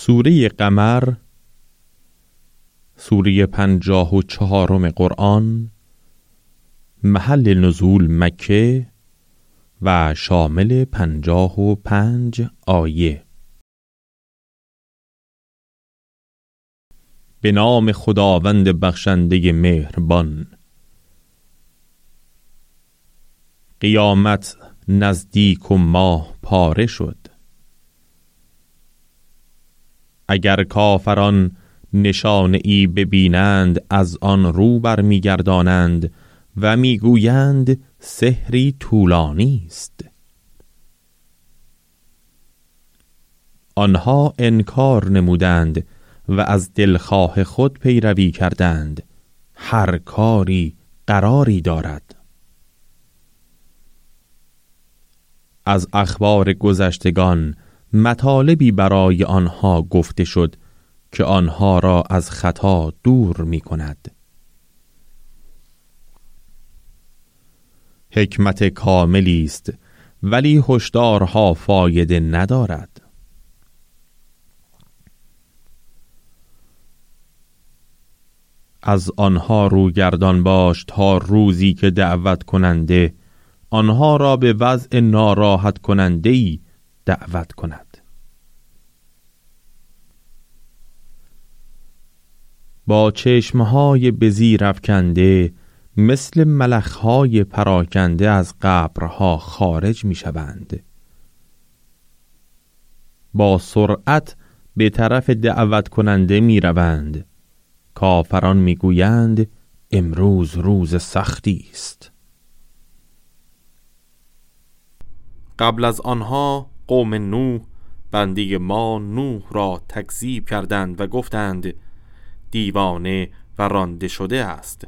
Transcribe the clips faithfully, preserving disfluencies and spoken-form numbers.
سوره قمر، سوره پنجاه و چهارم قرآن، محل نزول مکه و شامل پنجاه و پنج آیه. به نام خداوند بخشنده مهربان. قیامت نزدیک و ماه پاره شد. اگر کافران نشانه ای ببینند از آن رو برمیگردانند و میگویند سحری طولانی است. آنها انکار نمودند و از دلخواه خود پیروی کردند. هر کاری قراری دارد. از اخبار گذشتگان مطالبی برای آنها گفته شد که آنها را از خطا دور می کند. حکمت کاملی است ولی هشدارها فایده ندارد. از آنها روگردان باش تا روزی که دعوت کننده آنها را به وضع ناراحت کننده‌ای دعوت کند. با چشمهای به زیر افکنده مثل ملخهای پراکنده از قبرها خارج می شوند. با سرعت به طرف دعوت کننده می روند. کافران می گویند امروز روز سختی است. قبل از آنها قوم نوح بنده ما نوح را تکذیب کردند و گفتند دیوانه و رانده شده است.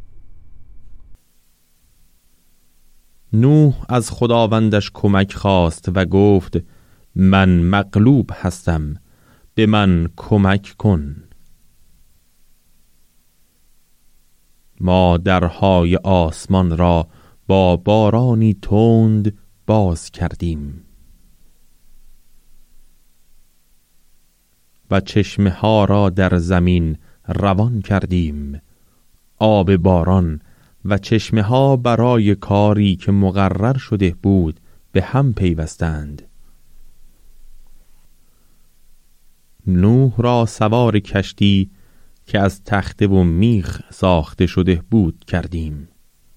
نوح از خداوندش کمک خواست و گفت من مغلوب هستم، به من کمک کن. ما درهای آسمان را با بارانی تند باز کردیم و چشمه ها را در زمین روان کردیم. آب باران و چشمه ها برای کاری که مقرر شده بود به هم پیوستند. نوح را سوار کشتی که از تخته و میخ ساخته شده بود کردیم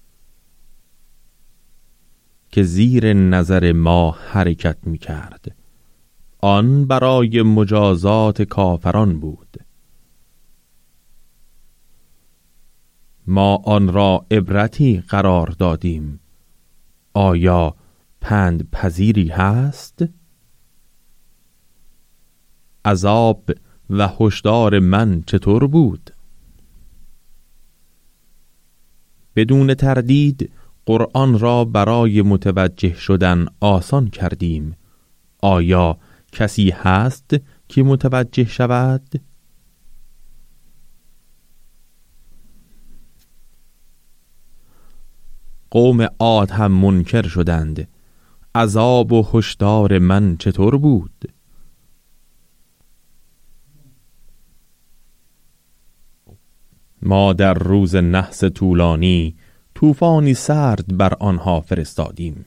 که زیر نظر ما حرکت می کرد. آن برای مجازات کافران بود. ما آن را عبرتی قرار دادیم. آیا پند پذیری هست؟ عذاب و هشدار من چطور بود؟ بدون تردید قرآن را برای متوجه شدن آسان کردیم. آیا کسی هست که متوجه شود؟ قوم عاد هم منکر شدند. عذاب و هشدار من چطور بود؟ ما در روز نحس طولانی طوفانی سرد بر آنها فرستادیم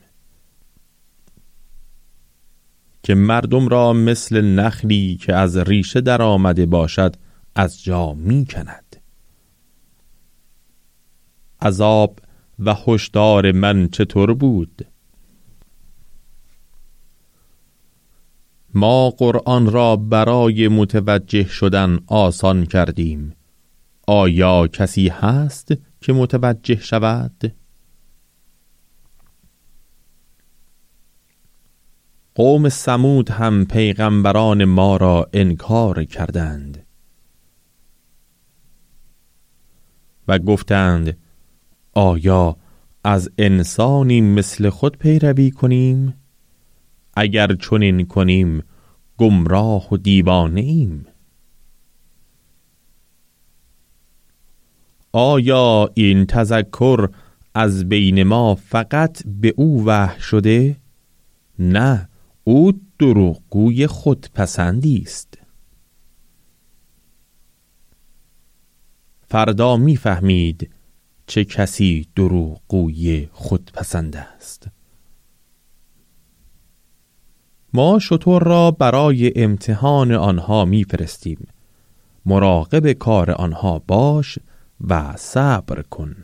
که مردم را مثل نخلی که از ریشه در آمده باشد از جا می کند. عذاب و هشدار من چطور بود؟ ما قرآن را برای متوجه شدن آسان کردیم. آیا کسی هست که متوجه شود؟ قوم ثمود هم پیغمبران ما را انکار کردند و گفتند آیا از انسانی مثل خود پیروی کنیم؟ اگر چنین کنیم گمراه و دیوانه ایم. آیا این تذکر از بین ما فقط به او وحی شده؟ نه، او دروغگوی خودپسندی است. فردا می‌فهمید چه کسی دروغگوی خودپسند است. ما شتر را برای امتحان آنها می‌فرستیم. مراقب کار آنها باش و صبر کن.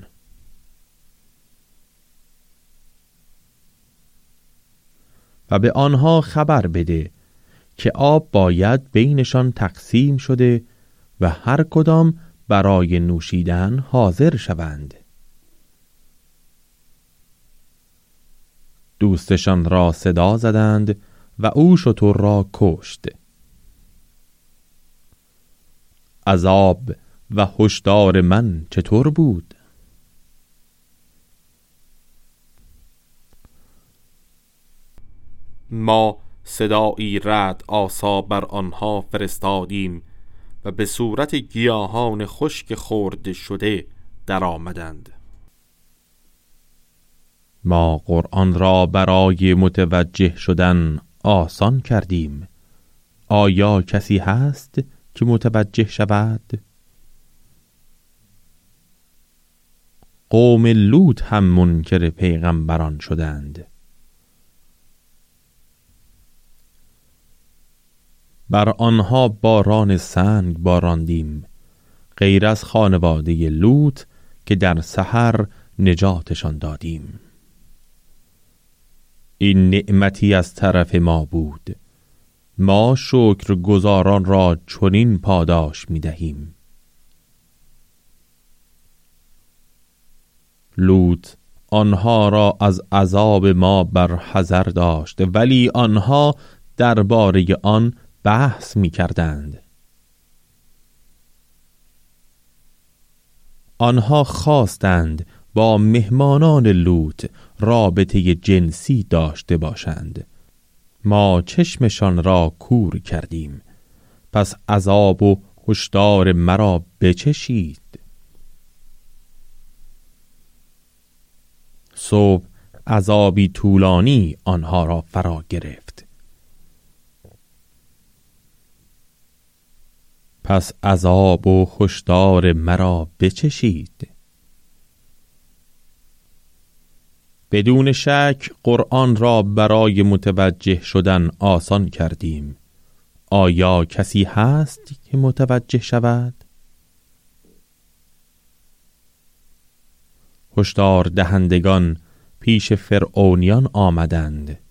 و به آنها خبر بده که آب باید بینشان تقسیم شده و هر کدام برای نوشیدن حاضر شوند. دوستشان را صدا زدند و او شتر را کشت. عذاب و هشدار من چطور بود؟ ما صدایی رعد آسا بر آنها فرستادیم و به صورت گیاهان خشک خورد شده در آمدند. ما قرآن را برای متوجه شدن آسان کردیم. آیا کسی هست که متوجه شود؟ قوم لوط هم منکر پیغمبران شدند. بر آنها باران سنگ باراندیم غیر از خانواده لوط که در سحر نجاتشان دادیم. این نعمتی از طرف ما بود. ما شکرگزاران را چنین پاداش می دهیم. لوط آنها را از عذاب ما برحذر داشت، ولی آنها درباره آن بحث می کردند. آنها خواستند با مهمانان لوط رابطه جنسی داشته باشند. ما چشمشان را کور کردیم، پس عذاب و هشدار مرا بچشید. صبح عذابی طولانی آنها را فرا گرفت. پس عذاب و هشدار مرا بچشید. بدون شک قرآن را برای متوجه شدن آسان کردیم. آیا کسی هست که متوجه شود؟ هشدار دهندگان پیش فرعونیان آمدند.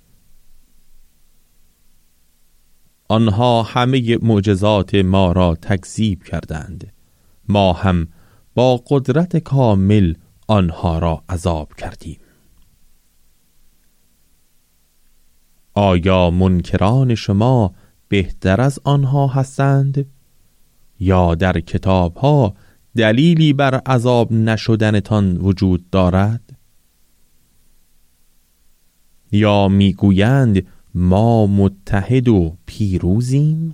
آنها همه معجزات ما را تکذیب کردند. ما هم با قدرت کامل آنها را عذاب کردیم. آیا منکران شما بهتر از آنها هستند؟ یا در کتابها دلیلی بر عذاب نشدنتان وجود دارد؟ یا میگویند ما متحد و پیروزیم؟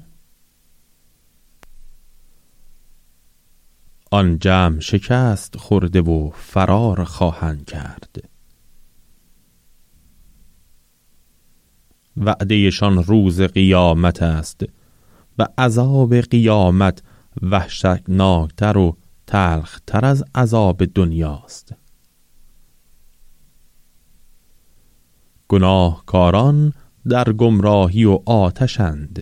آن جمع شکست خورده و فرار خواهند کرد. وعدهشان روز قیامت است و عذاب قیامت وحشتناکتر و تلختر از عذاب دنیاست. گناهکاران در گمراهی و آتشند.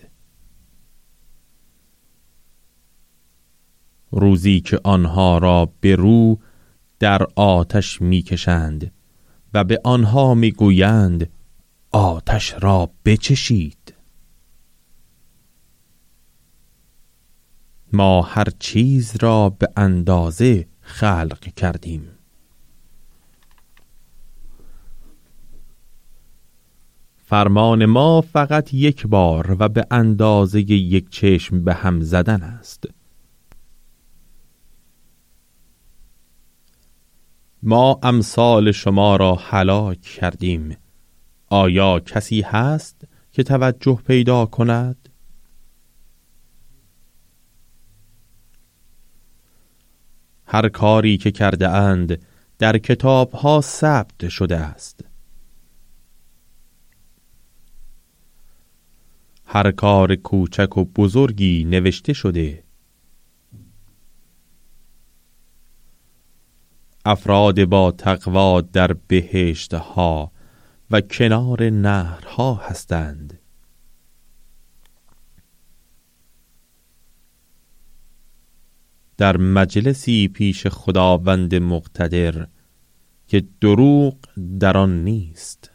روزی که آنها را به رو در آتش میکشند و به آنها میگویند آتش را بچشید. ما هر چیز را به اندازه خلق کردیم. فرمان ما فقط یک بار و به اندازه یک چشم به هم زدن است. ما امثال شما را هلاک کردیم. آیا کسی هست که توجه پیدا کند؟ هر کاری که کرده اند در کتابها ثبت شده است. هر کار کوچک و بزرگی نوشته شده. افراد با تقوا در بهشت ها و کنار نهرها هستند. در مجلسی پیش خداوند مقتدر که دروغ در آن نیست.